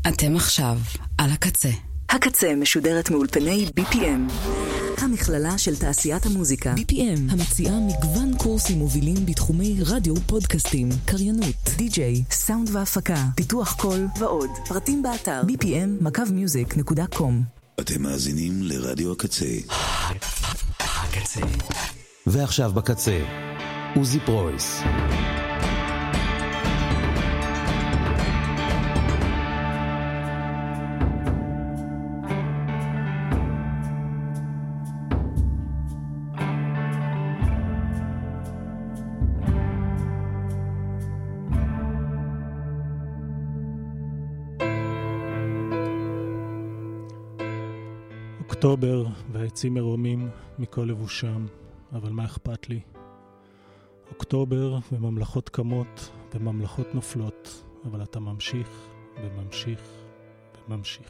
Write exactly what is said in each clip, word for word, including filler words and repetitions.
אתם עכשיו על הקצה. הקצה משודרת מאולפני בי פי אם, המכללה של תעשיית המוזיקה. בי פי אם המציעה מגוון קורסים מובילים בתחומי רדיו, פודקאסטים, קריינות, די-ג'יי, סאונד והפקה, פיתוח קול ועוד. פרטים באתר בי פי אם מקו מיוזיק נקודה קום. אתם מאזינים לרדיו הקצה. הקצה. ועכשיו בקצה, עוזי פרויס. אוקטובר והעצים מרומים מכל לבושם, אבל מה אכפת לי? אוקטובר וממלכות קמות וממלכות נופלות, אבל אתה ממשיך וממשיך וממשיך.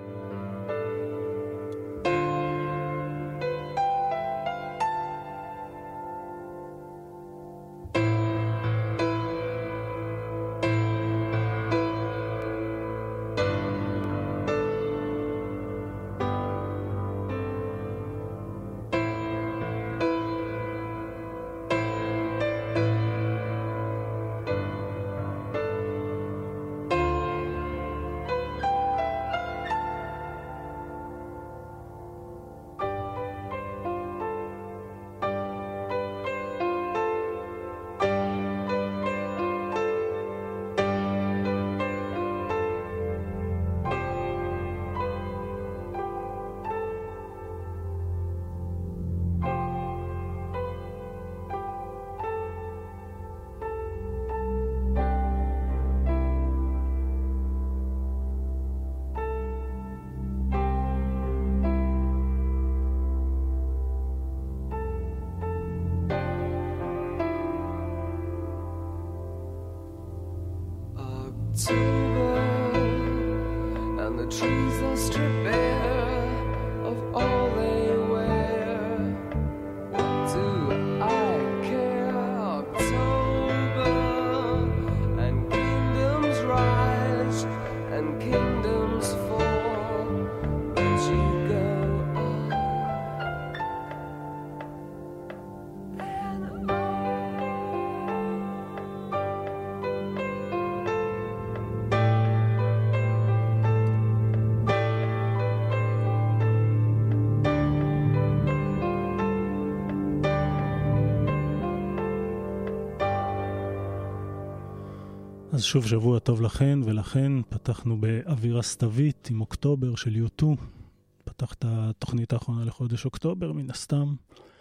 אז שוב שבוע טוב לכן, ולכן פתחנו באווירה סתווית עם אוקטובר של יו טו. פתח את התוכנית האחרונה לחודש אוקטובר, מן הסתם.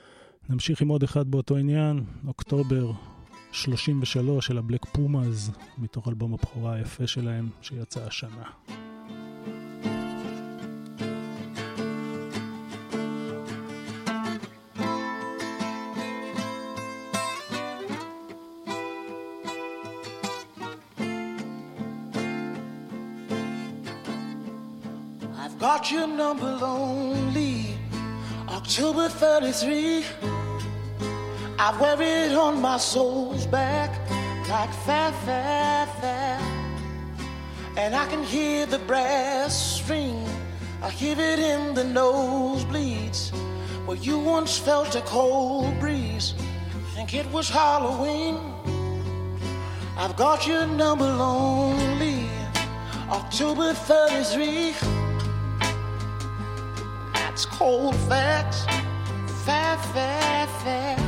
נמשיך עם עוד אחד באותו עניין, אוקטובר שלושים ושלוש של הבלק פומאז, מתוך אלבום הבכורה היפה שלהם שיצא השנה. Got your number lonely, October thirty-three. I wear it on my soul's back like fair, fair, fair. And I can hear the brass string, I hear it in the nosebleeds. Where you once felt a cold breeze, think it was Halloween. I've got your number lonely, October thirty-three. Cold facts, fair, fair, fair.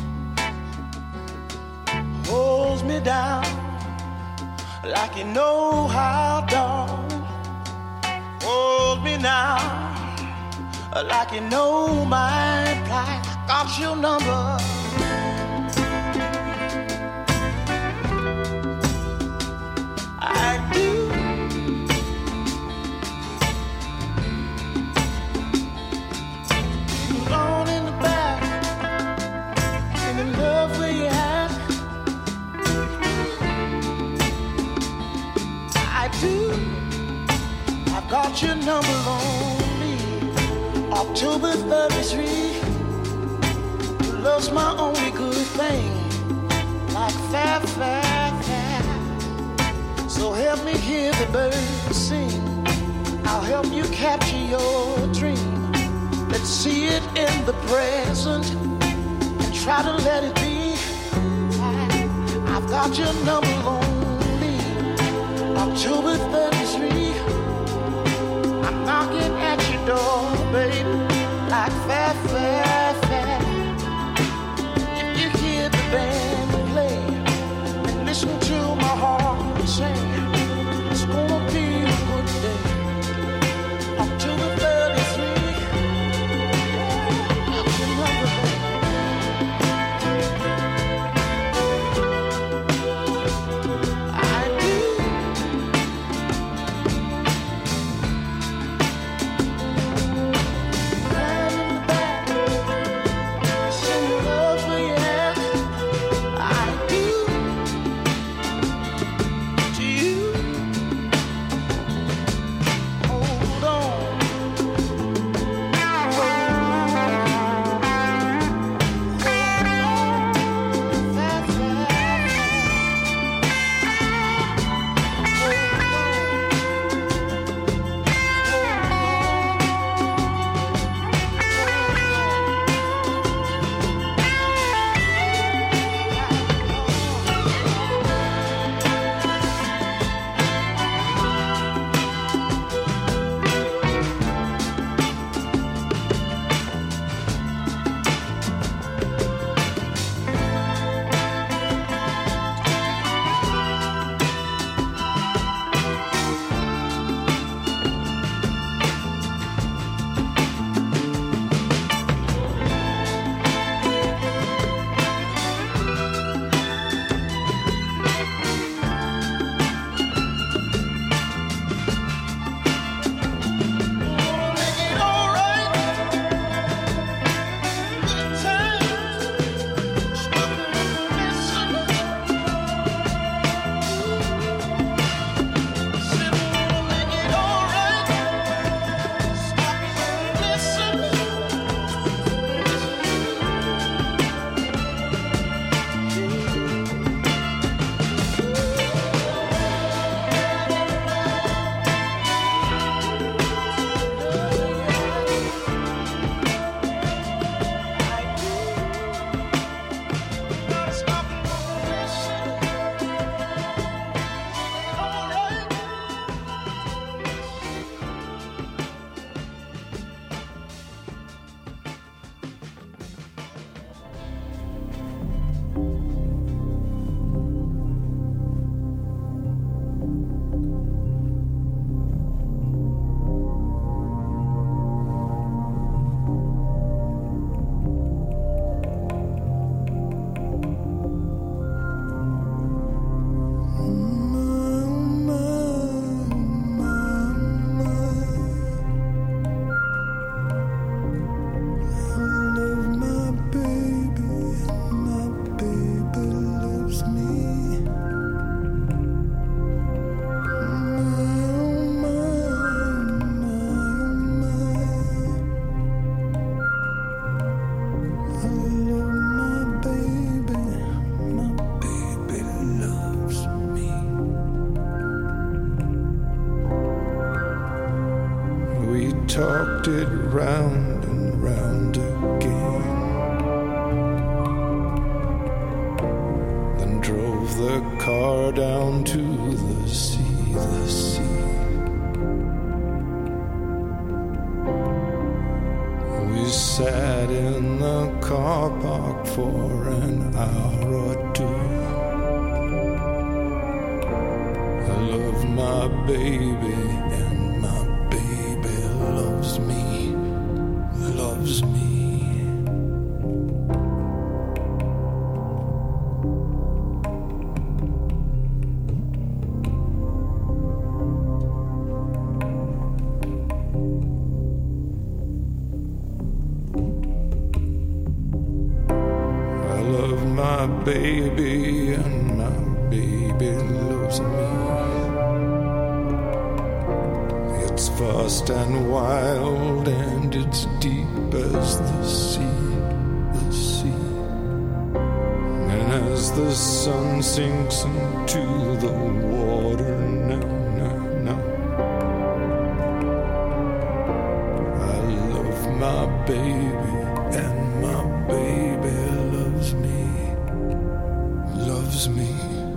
Holds me down like you know how, darling. Hold me now like you know my plight. Got your number. I do. Got your number lonely, October thirty-three. Love's my only good thing, like fair, fair, fair. So help me hear the birds sing. I'll help you capture your dream. Let's see it in the present and try to let it be. I, I've got your number lonely. October thirty-three. I'm knocking at your door, baby, like fair, fair, fair. If you hear the band play and listen to my heart sing, it's gonna be a good day. October thirty-three. I'll remember that. I do. talked it round and round again, then drove the car down to the sea, the sea. We sat in the car park for an hour or two. I love my baby and my baby loves me, loves me. I love my baby and my baby loves me. It's vast and wild and it's deep as the sea, the sea. And as the sun sinks into the water baby, and my baby loves me, loves me.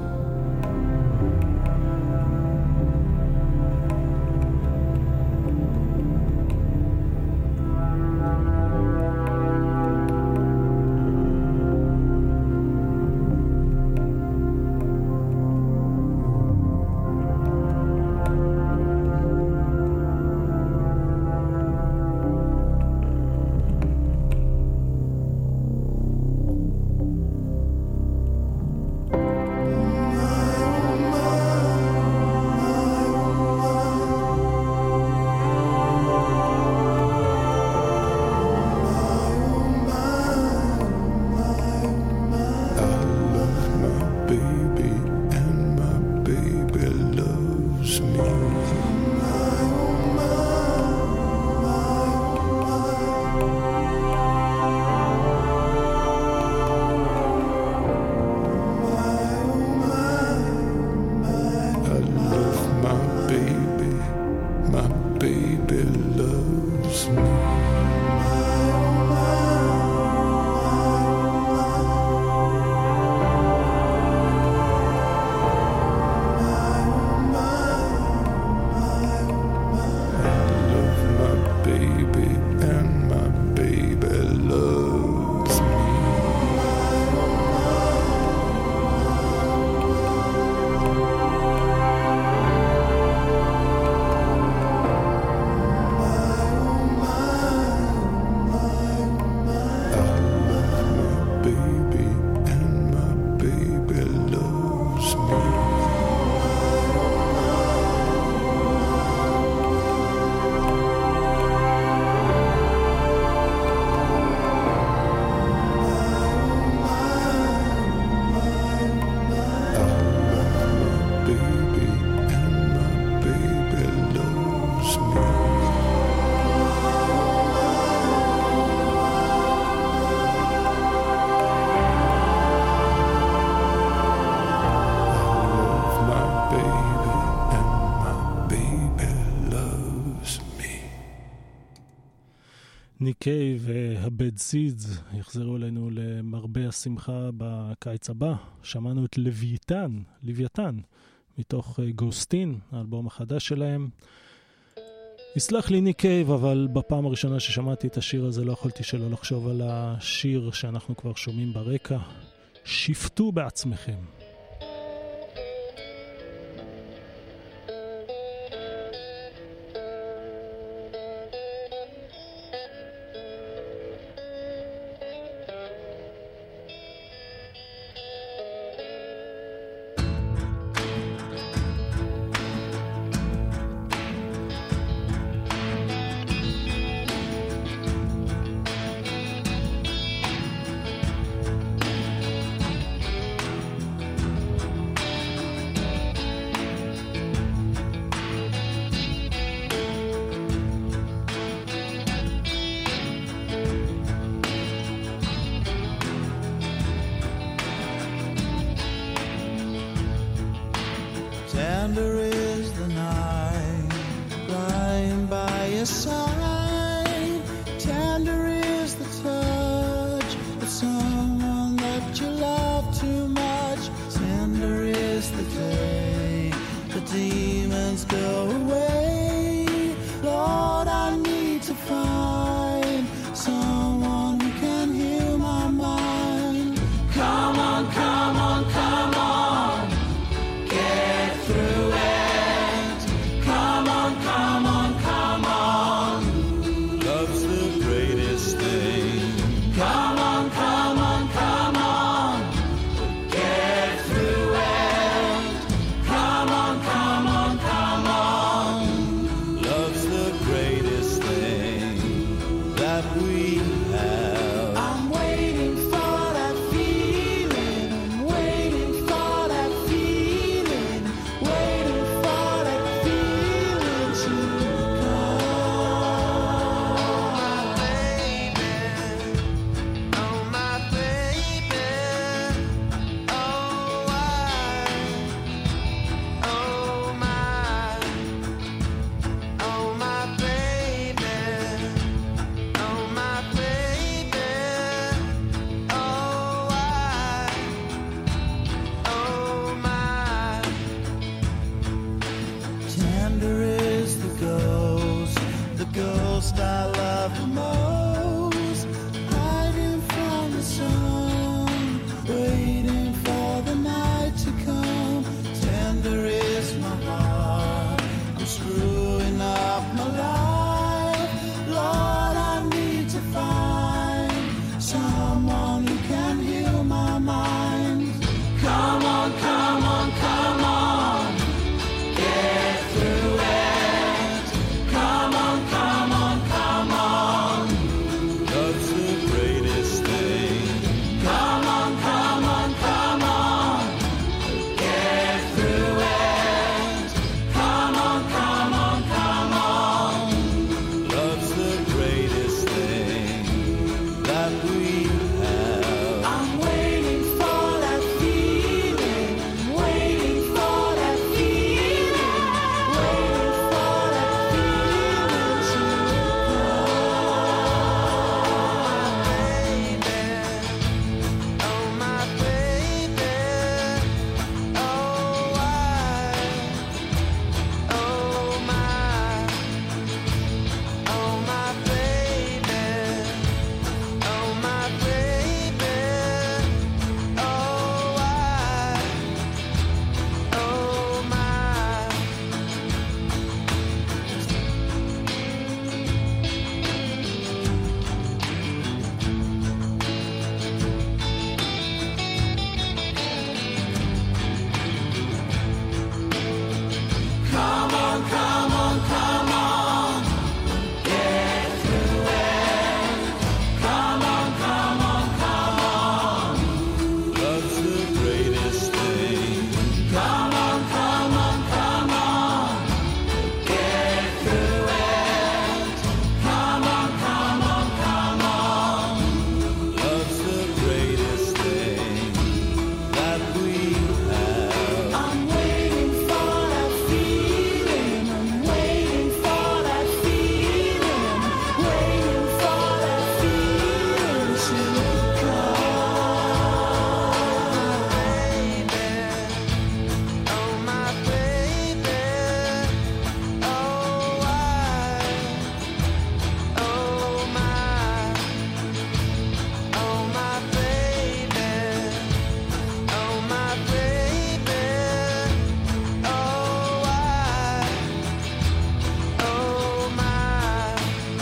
ניק קייב והבד סידס יחזרו אלינו למרבה השמחה בקיץ הבא. שמענו את לוויתן, לוויתן, מתוך גוסטין, האלבום החדש שלהם. יסלח לי ניק קייב, אבל בפעם הראשונה ששמעתי את השיר הזה לא יכולתי שלא לחשוב על השיר שאנחנו כבר שומעים ברקע. שפטו בעצמכם. most, I love you most. Hiding from the sun, waiting for the night to come. Tender is my heart, I'm screwing up my life. Lord, I need to find someone who can heal my mind. Come on, come on, come on, get through it. Come on, come on, come on, love's the greatest thing. Come on, come on, come on, get through it. Come on, come on, come on, love's the greatest thing that we have. I'm waiting for that feeling, waiting for that feeling, waiting for that feeling to come. Oh my baby, oh I, oh my, oh my baby, oh my baby, oh I, oh my. Come on, come on, come on, get through it. Come on, come on, come on, love's the greatest thing. Come on, come on, come on, get through it. Come on, come on, come on, love's the greatest thing that we have. I'm waiting for that feeling, I'm waiting for that feeling, waiting for that feeling to come. Oh my baby, oh I, oh my, oh my baby, oh my baby, oh I, oh my.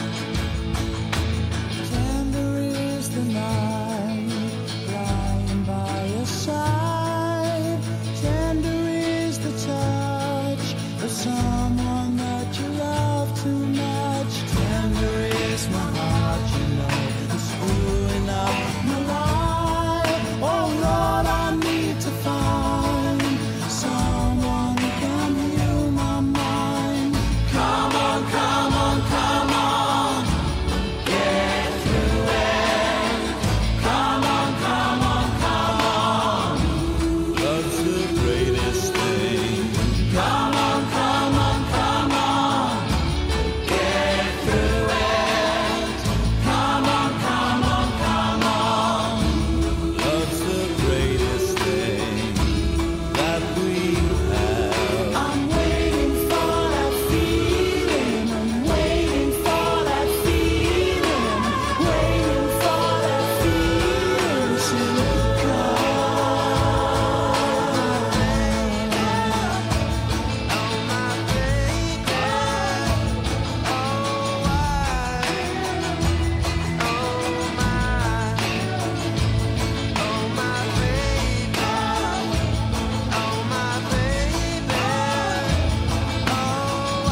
Tender is the night, lying by your side. Tender is the touch of someone that you love too much. Tender is my heart, you know, it's screwing up my life. Oh Lord, I need to find someone who can heal my mind. Come on, come on, come on, get through it. Come on, come on, come on, love's the greatest thing. Come on, come on, come on, get through it. Come on, come on, come on, love's the greatest thing that we have. I'm waiting for that feeling, I'm waiting for that feeling, waiting for that feeling to come. Oh my baby, oh I, oh my, oh my baby, oh my baby, oh I,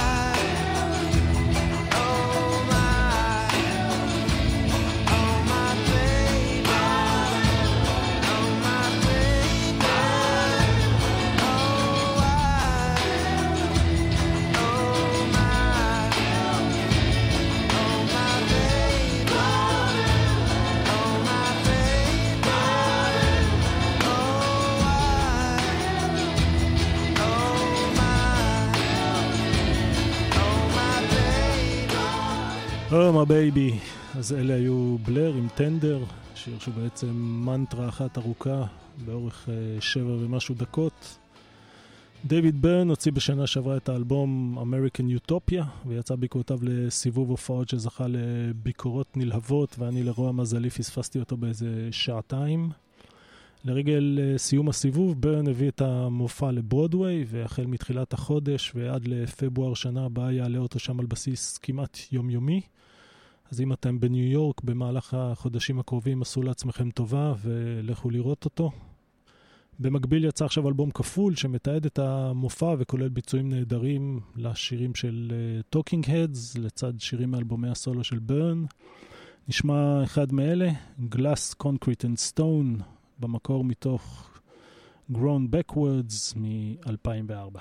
oh my, oh my baby, oh my baby, oh Oh my baby. אז אלה היו בלר עם טנדר, שיר שהוא בעצם מנטרה אחת ארוכה, באורך שבע ומשהו דקות. דיוויד ברן הוציא בשנה שעברה את האלבום American Utopia, ויצא בעקבותיו לסיבוב הופעות שזכה לביקורות נלהבות, ואני לרוע מזלי פספסתי אותו באיזה שעתיים. לרגל סיום הסיבוב, ברן הביא את המופע לברודוויי, והחל מתחילת החודש ועד לפברואר שנה הבאה יעלה אותו שם על בסיס כמעט יומיומי. אז אם אתם בניו יורק במהלך החודשים הקרובים, עשו לעצמכם טובה ולכו לראות אותו. במקביל יצא עכשיו אלבום כפול שמתעד את המופע וכולל ביצועים נהדרים לשירים של uh, Talking Heads לצד שירים מאלבומי הסולו של ברן. נשמע אחד מאלה, Glass, Concrete and Stone, במקור מתוך Grown Backwards מ-אלפיים וארבע.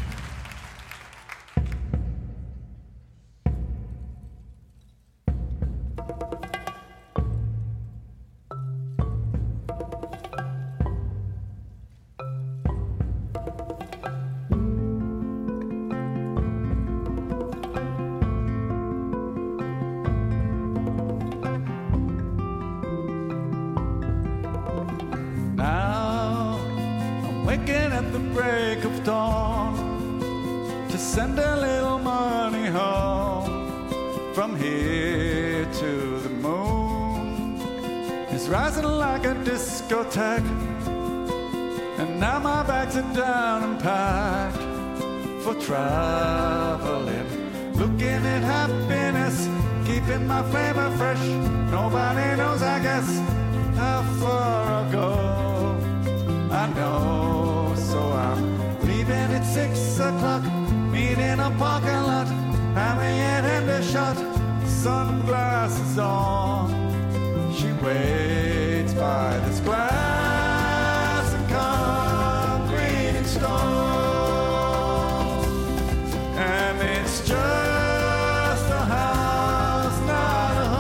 Break of dawn to send a little money home from here to the moon. It's rising like a discotheque, and now my bags are down and packed for traveling, looking at happiness, keeping my flavor fresh. Nobody knows, I guess, how far I'll go. I know, so I'm leaving at six o'clock, meet in a parking lot, having it and a shot, sunglasses on. She waits by this glass and concrete and stone, and it's just a house, not a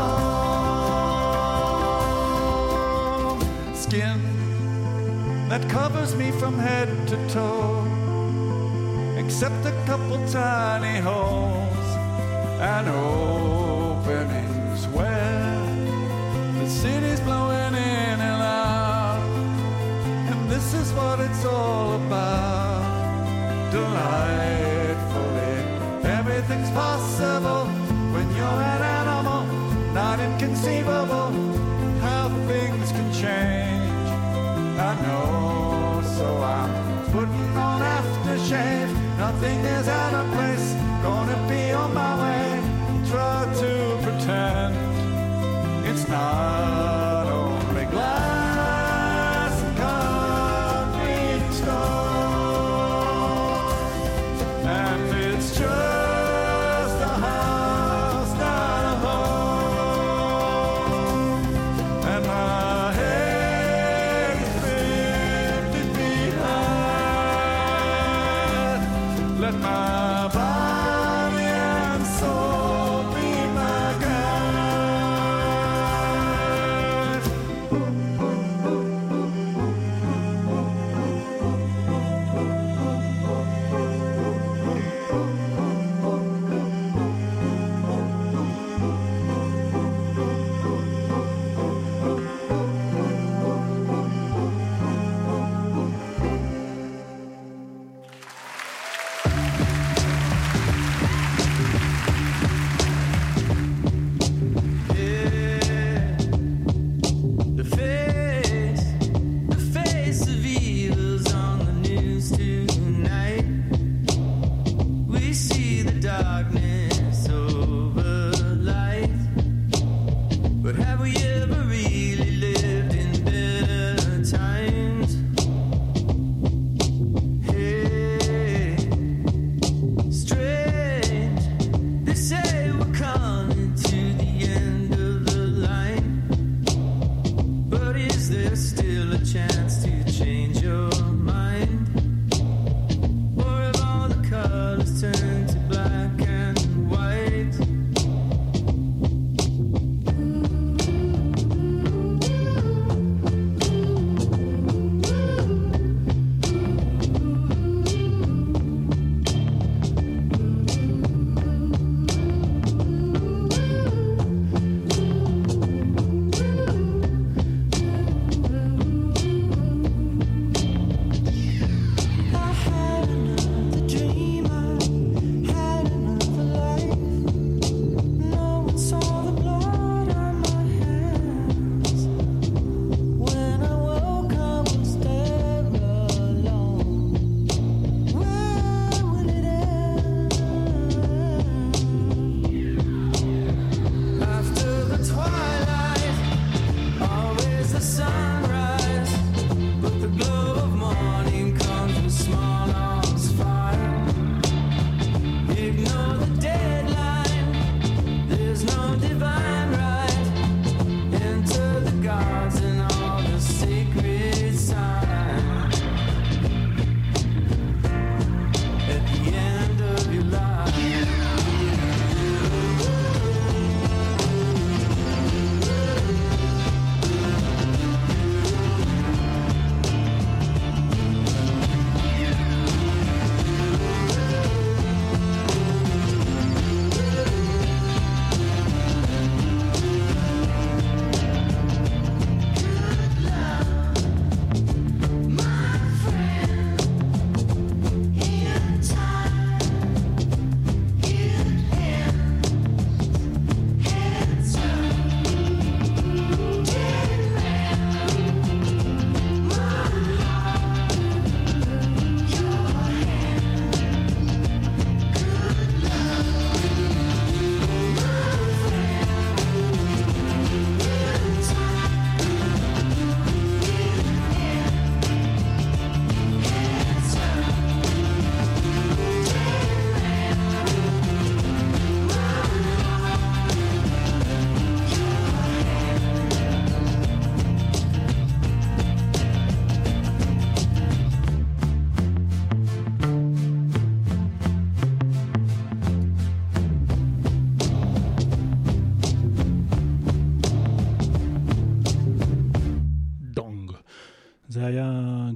home. Skin that covers me from head to toe, except a couple tiny holes and openings where the city's blowing in and out. And this is what it's all about. Delightfully, everything's possible when you're an animal. Not inconceivable how things can change. I know, so I'm putting on aftershave. Nothing is out of place, gonna be on my way. Try to pretend it's not only glass and concrete and stone, and it's just a house, not a home. And my head is lifted behind. Let my body and soul be my guide. The face, the face of evil's on the news tonight. We see the darkness over light, but have we ever really lived in better times? Hey, strange, they say we're coming to the end of the line, but is there still a chance to change your mind? Or have all the colors turned to black and white?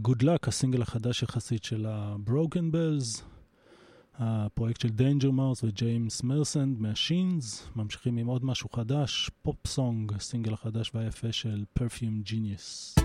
Good Luck, הסינגל החדש יחסית של ה-Broken Bells, הפרויקט של Danger Mouse וג'יימס מרסנד מהשינס. ממשיכים עם עוד משהו חדש, פופ סונג, הסינגל החדש והיפה של Perfume Genius.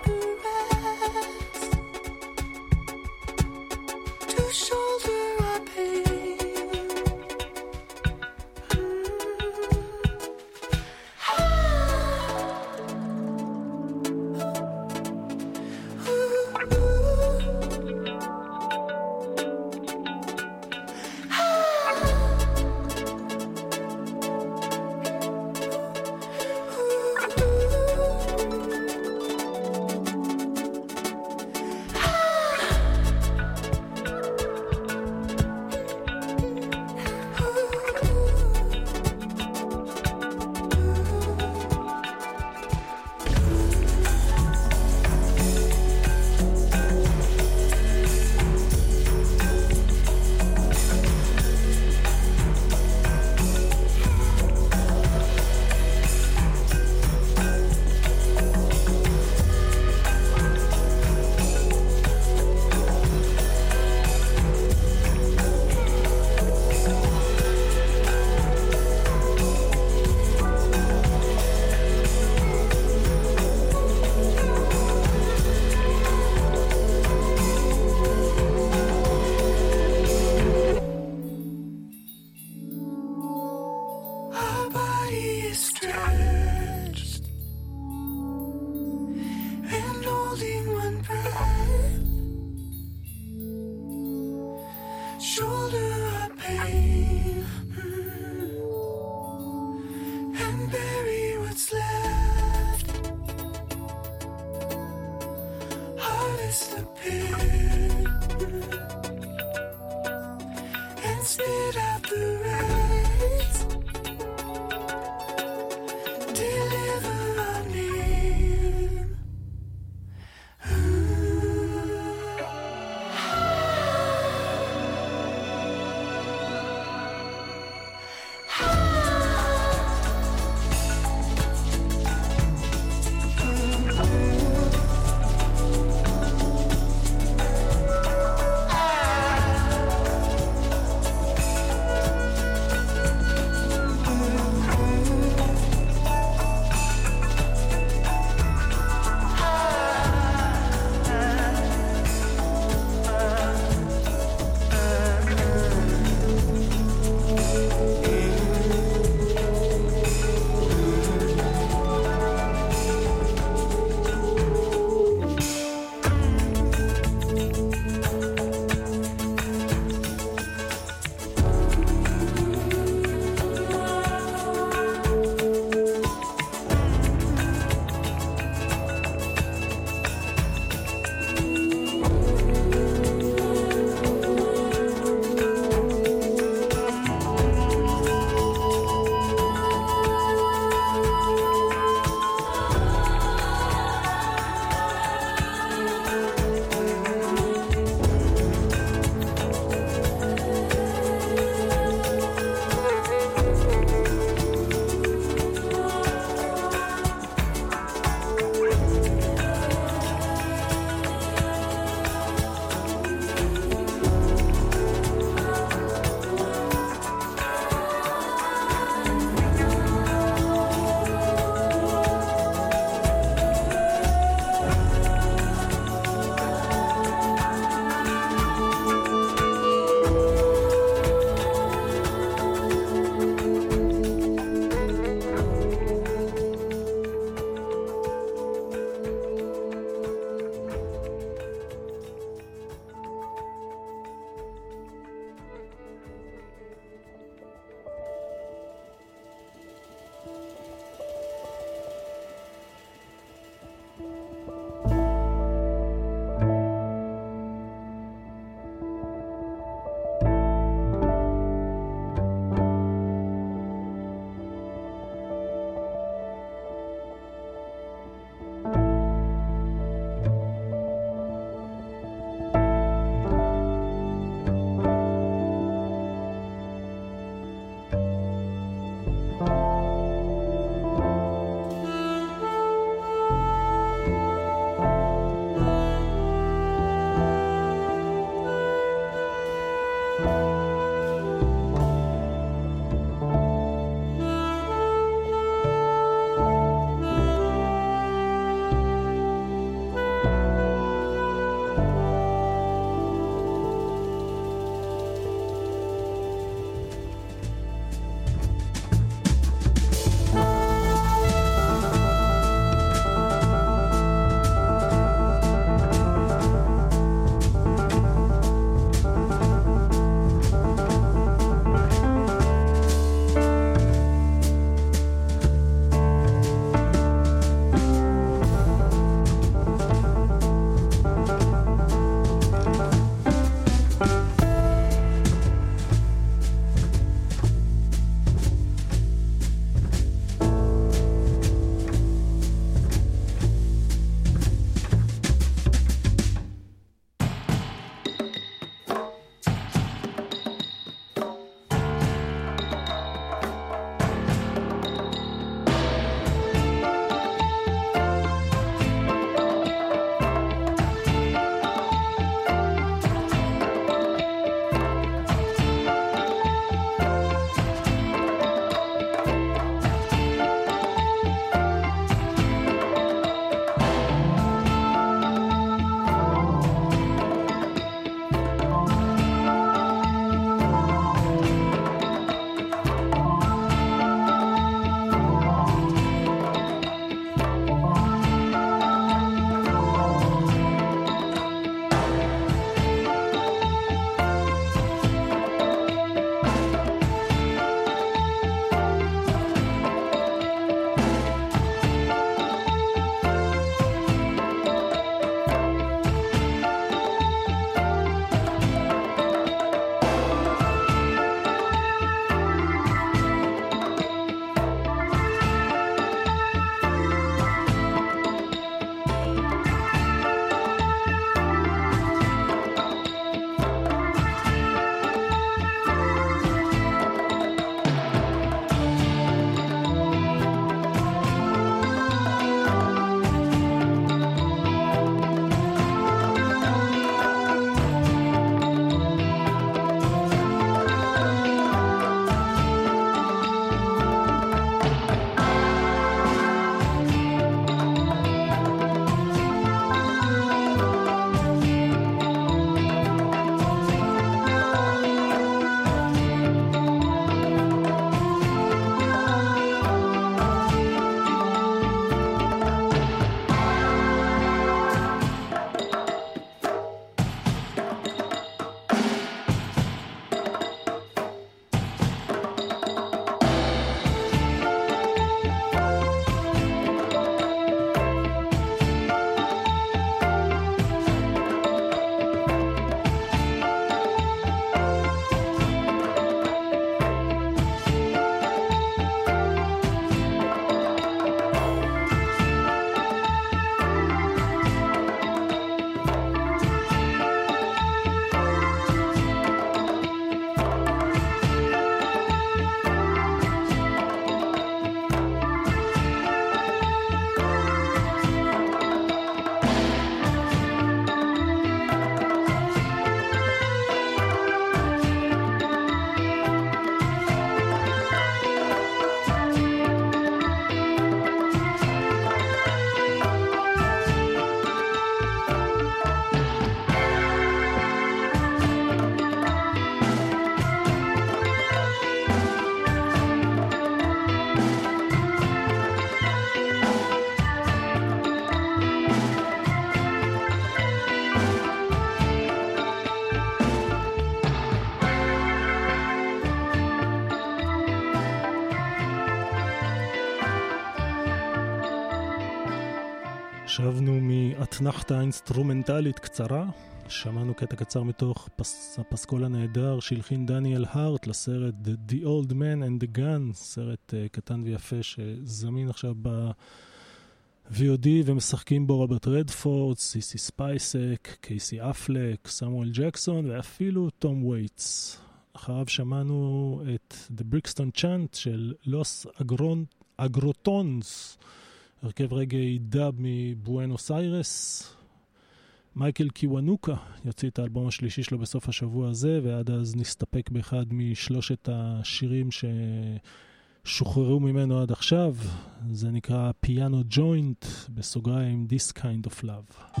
אתנחתה אינסטרומנטלית קצרה. שמענו קטע קצר מתוך פס, הפסקול הנהדר שהלחין דניאל הארט לסרט The Old Man and the Gun, סרט uh, קטן ויפה שזמין עכשיו ב-וי או די ומשחקים בו רוברט רדפורד, סיסי ספייסק, קייסי אפלק, סמואל ג'קסון ואפילו תום וייטס. אחריו שמענו את The Brixton Chant של לוס אגרוטונס, הרכב רגעי דאב מבואנוס איירס. מייקל קיוונוקה יוציא את האלבום השלישי שלו בסוף השבוע הזה, ועד אז נסתפק באחד משלושת השירים ששוחררו ממנו עד עכשיו. זה נקרא פיאנו ג'וינט, בסוגריים This Kind of Love.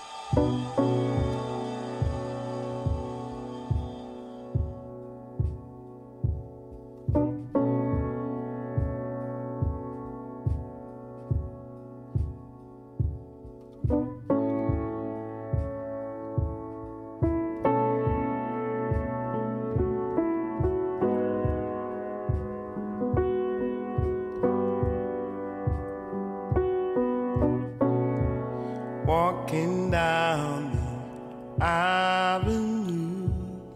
Walking down the avenue,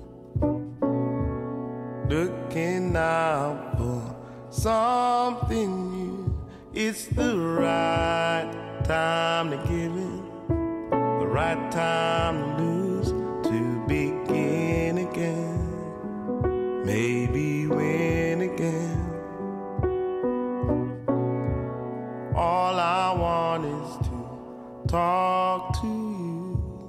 looking out for something new. It's the right time to give in, the right time to lose, to begin again, maybe win again. All I want is to talk to you,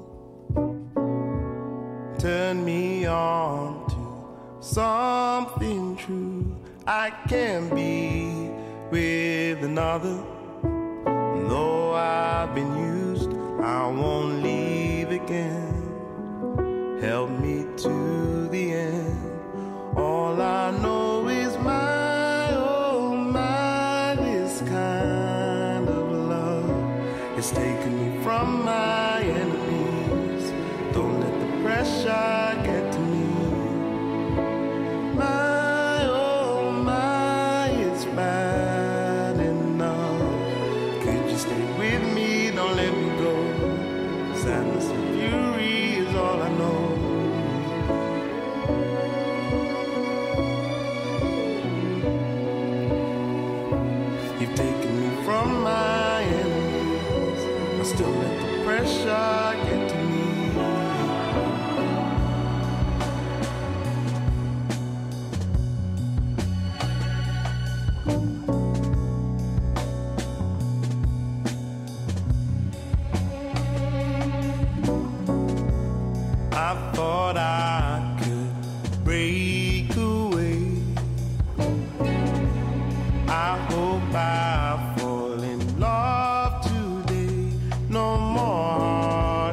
turn me on to something true. I can't be with another, though I've been used, I won't leave again. Help me to the end. All I know is my, oh my, this kind of love is taking me from my enemies. Don't let the pressure get to me. My, oh my, it's bad enough. Could you stay with me? Don't let me go. Sadness and fury is all I know. You've taken me from my enemies. I still let the pressure get to me. I thought I could break away. I hope I fall in love today. No more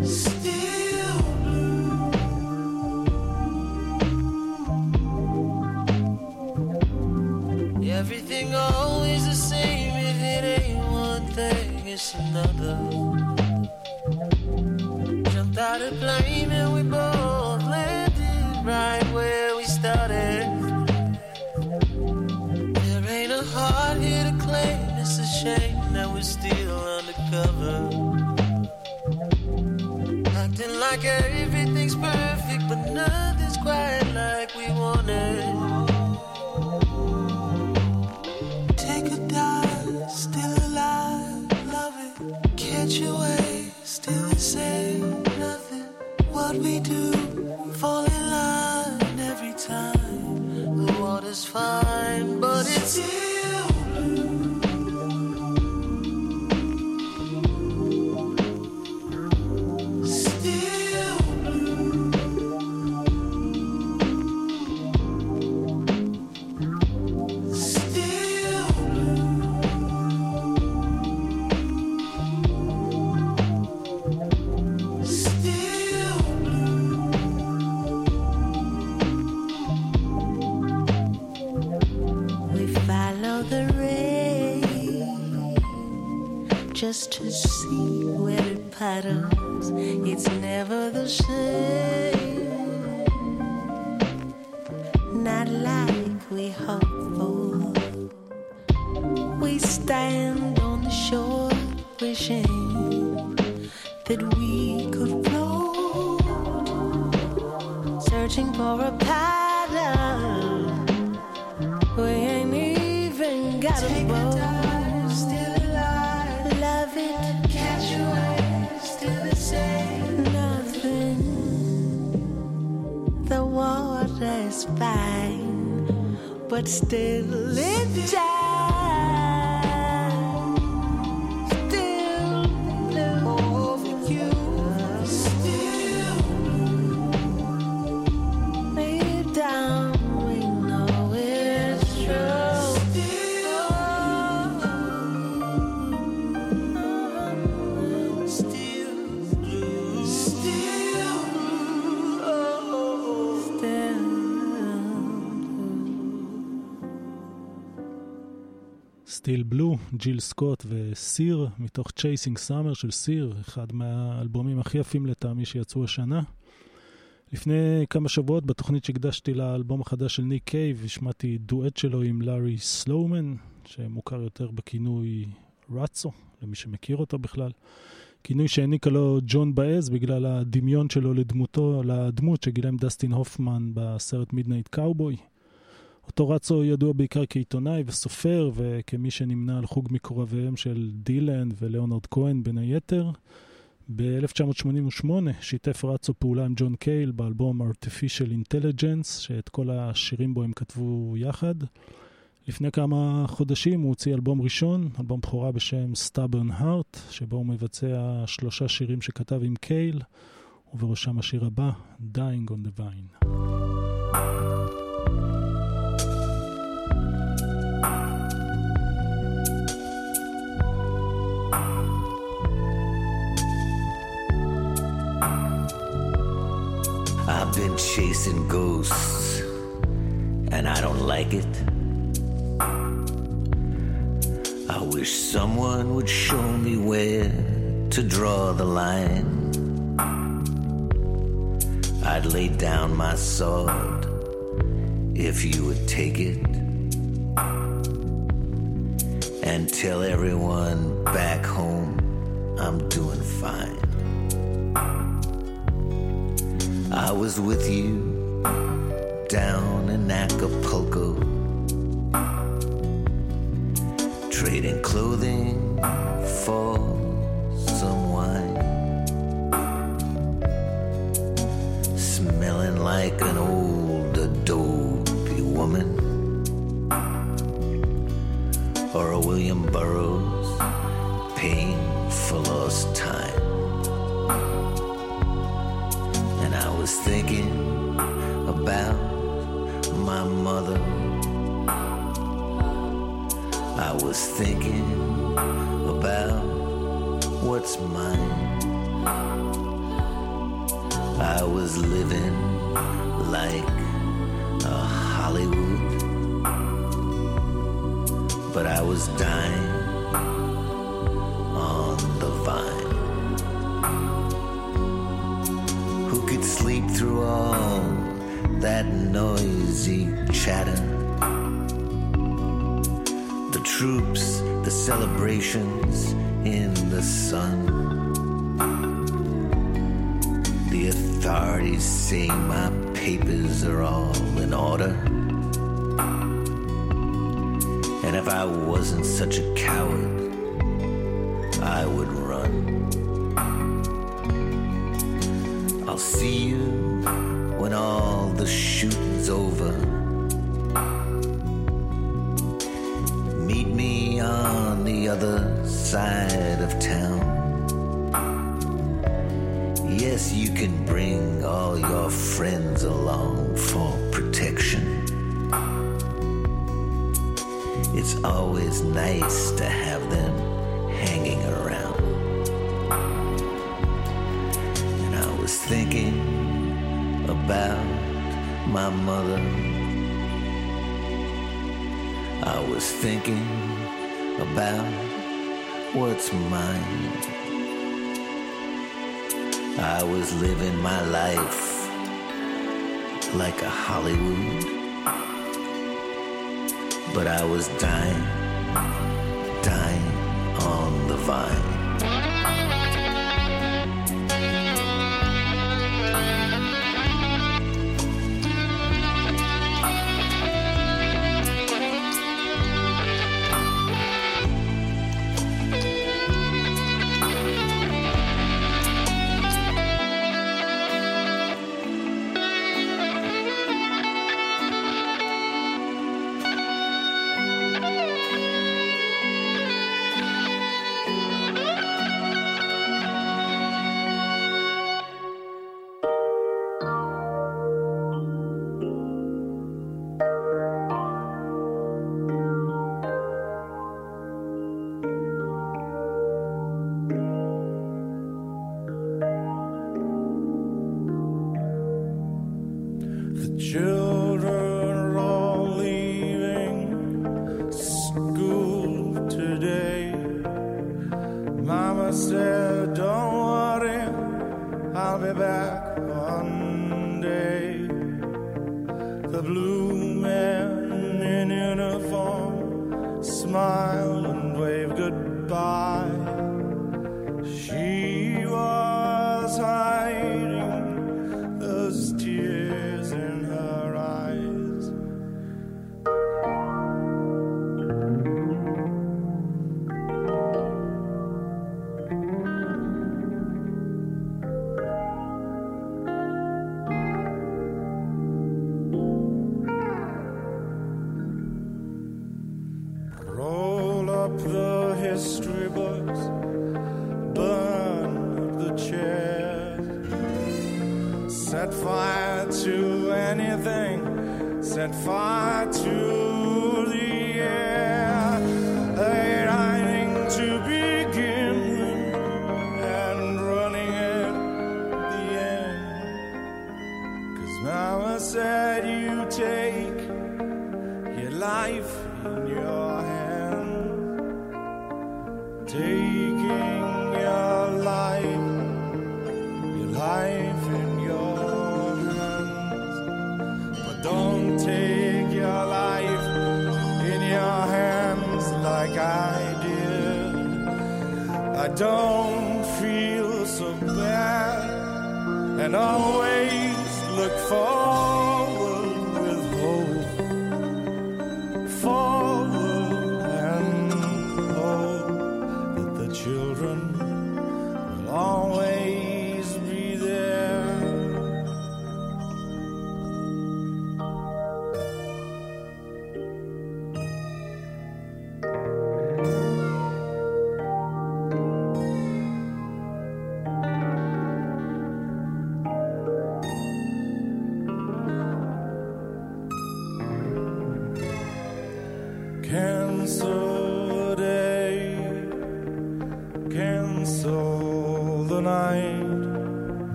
still blue. Everything always the same. If it ain't one thing, it's another. Jumped out of plane and we both landed right where we started. There ain't a heart here to claim. It's a shame that we're still undercover, acting like everything's perfect, but nothing's quite like we wanted. Take a dive, still alive, love it. Catch your wave, still the same, nothing. What we do, fall in line every time. The water's fine, but it's still blue. Still blue. Still blue. Still blue. We follow the rain just to see where it puddles. It's never the same, not like we hoped for. We stand on the shore wishing that we could float, searching for a paddle. We ain't even got a boat. Still alive, love it. Catch your wave, still the same. Nothing. The water's fine, but still it's time. Still blue over you. Still blue. Deep down we know it's true. Still blue. Still blue. Still blue. Still סטיל בלו, ג'יל סקוט וסיר, מתוך Chasing Summer של סיר, אחד מהאלבומים הכי יפים לטעמי שיצאו השנה. לפני כמה שבועות בתוכנית שהקדשתי לאלבום החדש של ניק קייב, השמעתי דואט שלו עם לארי סלומן, שמוכר יותר בכינוי רצו, למי שמכיר אותו בכלל. כינוי שהעניקה לו ג'ון באז בגלל הדמיון שלו לדמותו, לדמות שגילם דסטין הופמן בסרט מידנייט קאובוי. אותו רצו ידוע בעיקר כעיתונאי וסופר, וכמי שנמנה על חוג מקורביהם של דילן ולאונרד כהן בין היתר. ב-אלף תשע מאות שמונים ושמונה שיתף רצו פעולה עם ג'ון קייל באלבום Artificial Intelligence, שאת כל השירים בו הם כתבו יחד. לפני כמה חודשים הוא הוציא אלבום ראשון, אלבום בכורה בשם Stubborn Heart, שבו הוא מבצע שלושה שירים שכתב עם קייל, ובראשם השיר הבא, Dying on the Vine. I've been chasing ghosts, and I don't like it. I wish someone would show me where to draw the line. I'd lay down my sword if you would take it, and tell everyone back home I'm doing fine. I was with you down in Acapulco, trading clothing for some wine, smelling like an old adobe woman, or a William Burroughs paying for lost time. And I was thinking about my mother. I was thinking about what's mine. I was living like a Hollywood, but I was dying on the vine. Who could sleep through all that noisy chatter? The troops, the celebrations in the sun. The authorities say my papers are all in order. And if I wasn't such a coward, I would run. I'll see you when all the shooting's over. Meet me on the other side of town. Yes, you can bring all your friends along for protection. It's always nice to have them hanging around. And I was thinking about my mother. I was thinking about what's mine. I was living my life like a Hollywood, but I was dying, dying on the vine.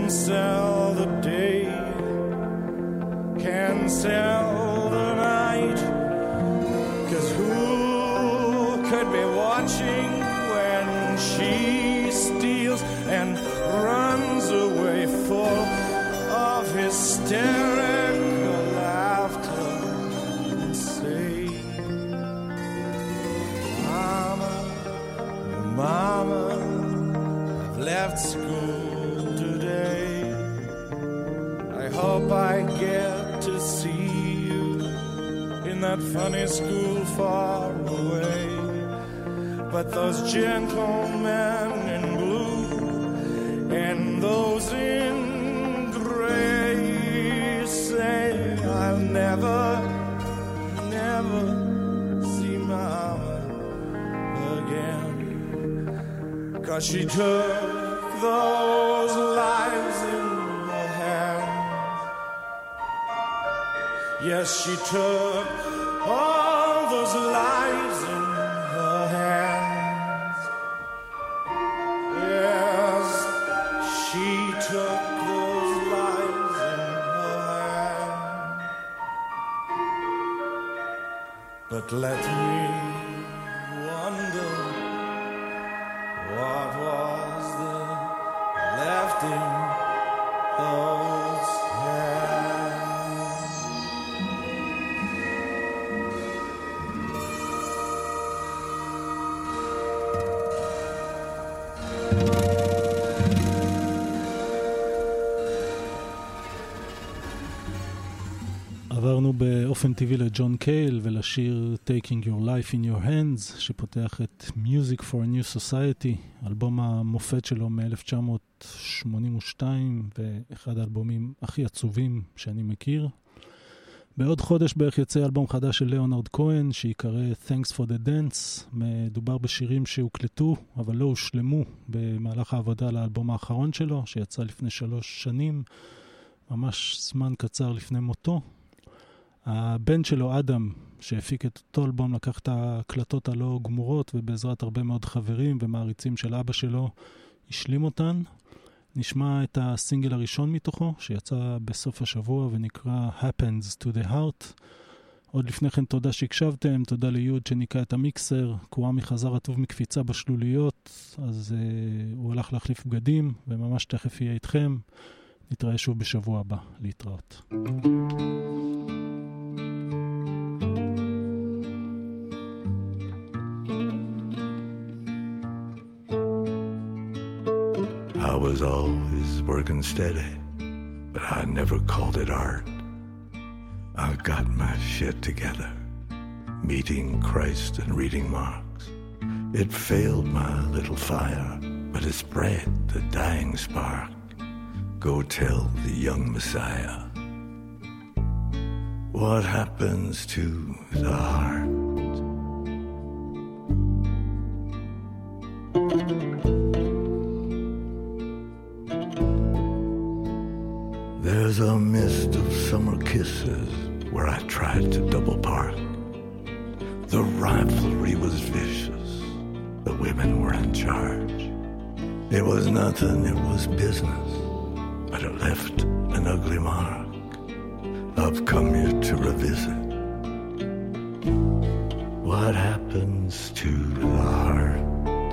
can sell the day, can sell the night. 'Cause who could be watching when she steals and runs away full of hysterical laughter and say, Mama, Mama, I've left school today. I hope I get to see you in that funny school far away. But those gentlemen in blue and those in gray say I'll never, never see Mama again. 'Cause she took those lives in her hands. Yes, she took all those lives in her hands. Yes, she took those lives in her hands. But let me wonder, what was there left in those hands? עברנו באופן טבעי לג'ון קייל ולשיר Taking Your Life in Your Hands, שפותח את Music for a New Society, אלבום המופת שלו מ-אלף תשע מאות שמונים ושתיים, ואחד האלבומים הכי עצובים שאני מכיר. בעוד חודש בערך יצא אלבום חדש של ליאונרד כהן, שיקרא Thanks for the Dance. מדובר בשירים שהוקלטו, אבל לא הושלמו במהלך העבודה לאלבום האחרון שלו, שיצא לפני שלוש שנים, ממש זמן קצר לפני מותו. הבן שלו, אדם, שהפיק את אותו אלבום, לקח את ההקלטות הלא גמורות, ובעזרת הרבה מאוד חברים ומעריצים של אבא שלו, השלים אותן. נשמע את הסינגל הראשון מתוכו, שיצא בסוף השבוע ונקרא Happens to the Heart. עוד לפני כן תודה שהקשבתם, תודה ליוד שניקה את המיקסר. קוואמי חזר הטוב מקפיצה בשלוליות, אז uh, הוא הלך להחליף בגדים, וממש תכף יהיה איתכם. נתראה שוב בשבוע הבא. להתראות. I was always working steady, but I never called it art. I got my shit together, meeting Christ and reading Marx. It failed my little fire, but it spread the dying spark. Go tell the young Messiah what happens to the heart. There's a mist of summer kisses where I tried to double park. The rivalry was vicious, the women were in charge. It was nothing, it was business, but it left an ugly mark. I've come here to revisit what happens to the heart.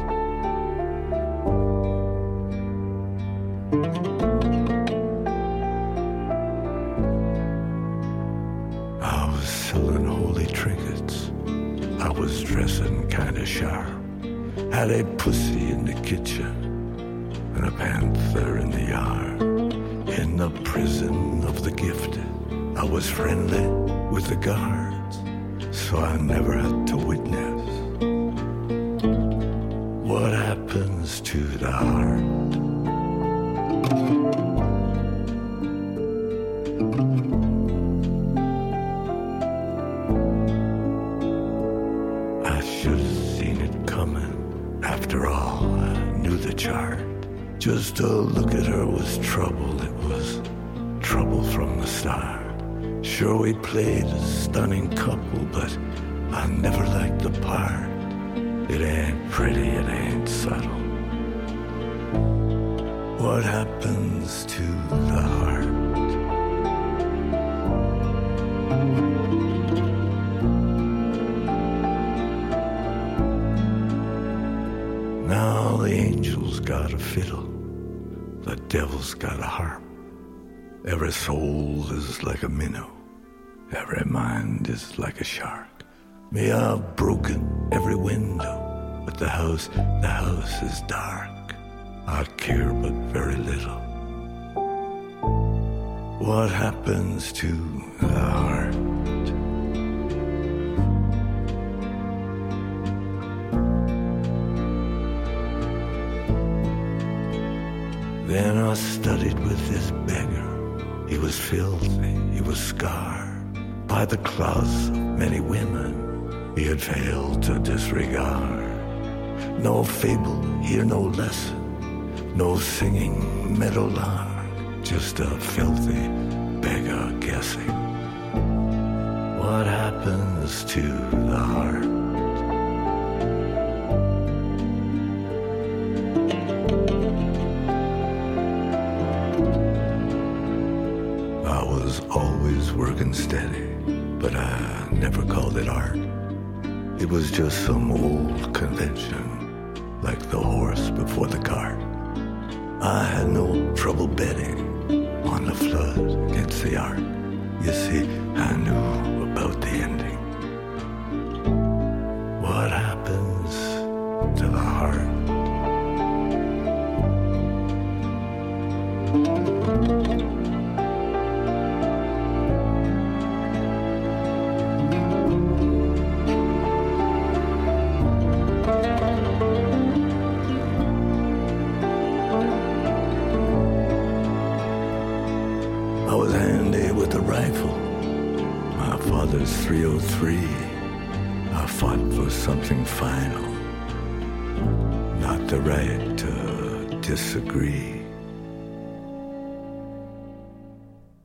I was selling holy trinkets, I was dressing kinda sharp, had a pussy in the kitchen and a panther in the yard. In the prison of the gifted, I was friendly with the guards, so I never had to witness what happens to the heart. I should have seen it coming. After all, I knew the chart. Just to look at her was trouble. It was trouble from the start. Sure, we played a stunning couple, but I never liked the part. It ain't pretty, it ain't subtle. What happens to the heart? Now the angel's got a fiddle, the devil's got a harp. Every soul is like a minnow, every mind is like a shark. Me, I've broken every window, but the house, the house is dark. I care but very little. What happens to the heart? Then I studied with this beggar. He was filthy, he was scarred by the claws of many women he had failed to disregard. No fable, here no lesson, no singing meadowlark, just a filthy beggar guessing. What happens to the heart? I was always working steady, but I never called it art. It was just some old convention, like the horse before the cart. I had no trouble betting on the flood against the ark. You see, I knew about the ending. What happens to the heart? three oh three, I fought for something final, not the right to disagree.